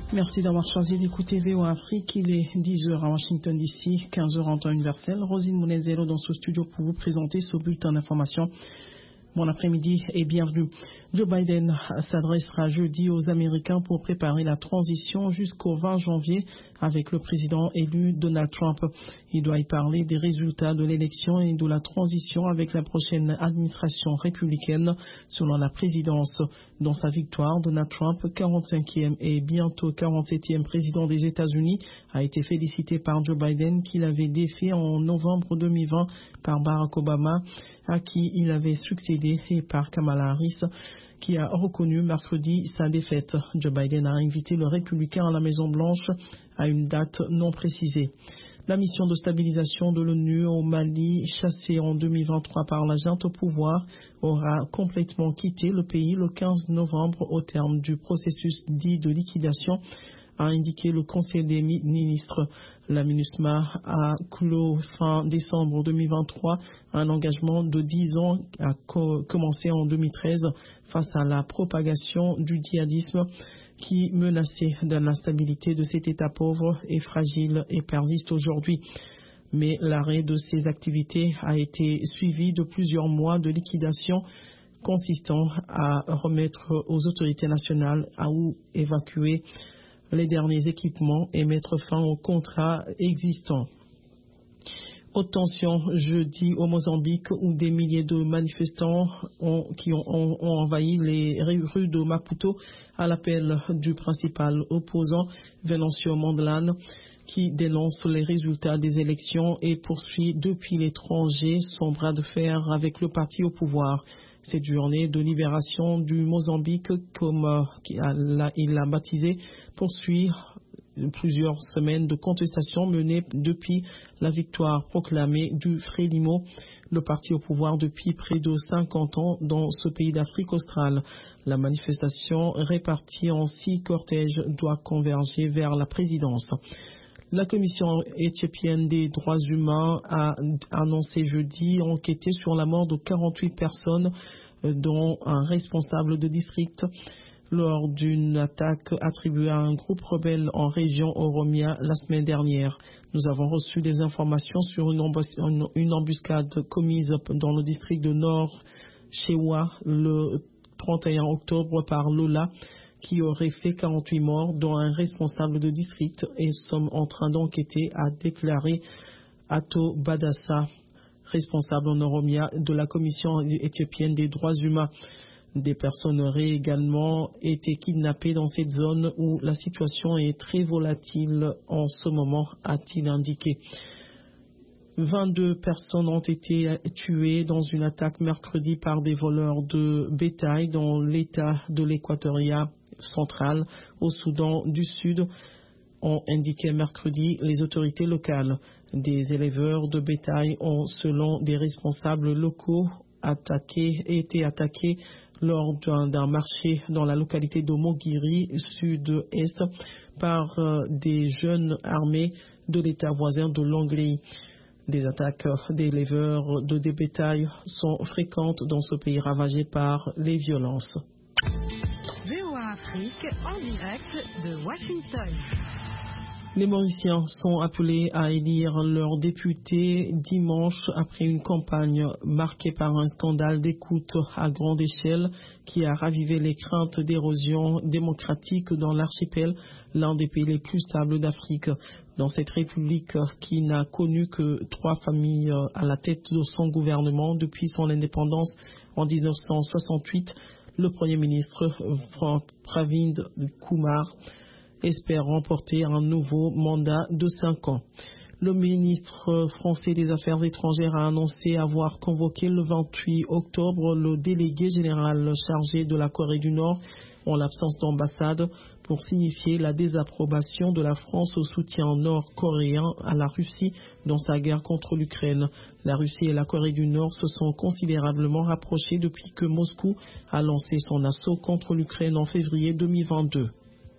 Merci d'avoir choisi d'écouter VOA Afrique. Il est 10h à Washington DC, 15h en temps universel. Rosine Mounezelo dans ce studio pour vous présenter ce bulletin d'information. Bon après-midi et bienvenue. Joe Biden s'adressera jeudi aux Américains pour préparer la transition jusqu'au 20 janvier avec le président élu Donald Trump. Il doit y parler des résultats de l'élection et de la transition avec la prochaine administration républicaine selon la présidence. Dans sa victoire, Donald Trump, 45e et bientôt 47e président des États-Unis, a été félicité par Joe Biden qui l'avait défait en novembre 2020 par Barack Obama, à qui il avait succédé, et par Kamala Harris, qui a reconnu mercredi sa défaite. Joe Biden a invité le républicain à la Maison-Blanche à une date non précisée. La mission de stabilisation de l'ONU au Mali, chassée en 2023 par la junte au pouvoir, aura complètement quitté le pays le 15 novembre au terme du processus dit de liquidation, a indiqué le Conseil des ministres. La MINUSMA a clos fin décembre 2023 un engagement de 10 ans a commencé en 2013 face à la propagation du djihadisme qui menaçait de l'instabilité de cet État pauvre et fragile et persiste aujourd'hui. Mais l'arrêt de ces activités a été suivi de plusieurs mois de liquidation consistant à remettre aux autorités nationales à ou évacuer les derniers équipements et mettre fin aux contrats existants. Haute tension jeudi au Mozambique où des milliers de manifestants ont envahi les rues de Maputo à l'appel du principal opposant Venancio Mondlane qui dénonce les résultats des élections et poursuit depuis l'étranger son bras de fer avec le parti au pouvoir. Cette journée de libération du Mozambique, comme il l'a baptisé, poursuit plusieurs semaines de contestation menées depuis la victoire proclamée du Frélimo, le parti au pouvoir depuis près de 50 ans dans ce pays d'Afrique australe. La manifestation répartie en 6 cortèges doit converger vers la présidence. La Commission éthiopienne des droits humains a annoncé jeudi enquêter sur la mort de 48 personnes, dont un responsable de district, lors d'une attaque attribuée à un groupe rebelle en région Oromia la semaine dernière. Nous avons reçu des informations sur une embuscade commise dans le district de Nord Shewa le 31 octobre par Lola, qui aurait fait 48 morts, dont un responsable de district, et sommes en train d'enquêter, a déclaré Ato Badassa, responsable en Oromia de la Commission éthiopienne des droits humains. Des personnes auraient également été kidnappées dans cette zone où la situation est très volatile en ce moment, a-t-il indiqué. 22 personnes ont été tuées dans une attaque mercredi par des voleurs de bétail dans l'état de l'Équatoria central au Soudan du Sud, ont indiqué mercredi les autorités locales. Des éleveurs de bétail ont, selon des responsables locaux, été attaqués lors d'un marché dans la localité de Mogiri, sud-est, par des jeunes armés de l'État voisin de Longri. Des attaques d'éleveurs de bétail sont fréquentes dans ce pays ravagé par les violences. VOA Afrique en direct de Washington. Les Mauriciens sont appelés à élire leurs députés dimanche après une campagne marquée par un scandale d'écoute à grande échelle qui a ravivé les craintes d'érosion démocratique dans l'archipel, l'un des pays les plus stables d'Afrique. Dans cette république qui n'a connu que 3 familles à la tête de son gouvernement depuis son indépendance en 1968, le Premier ministre Pravind Kumar espère remporter un nouveau mandat de 5 ans. Le ministre français des Affaires étrangères a annoncé avoir convoqué le 28 octobre le délégué général chargé de la Corée du Nord en l'absence d'ambassade pour signifier la désapprobation de la France au soutien nord-coréen à la Russie dans sa guerre contre l'Ukraine. La Russie et la Corée du Nord se sont considérablement rapprochées depuis que Moscou a lancé son assaut contre l'Ukraine en février 2022.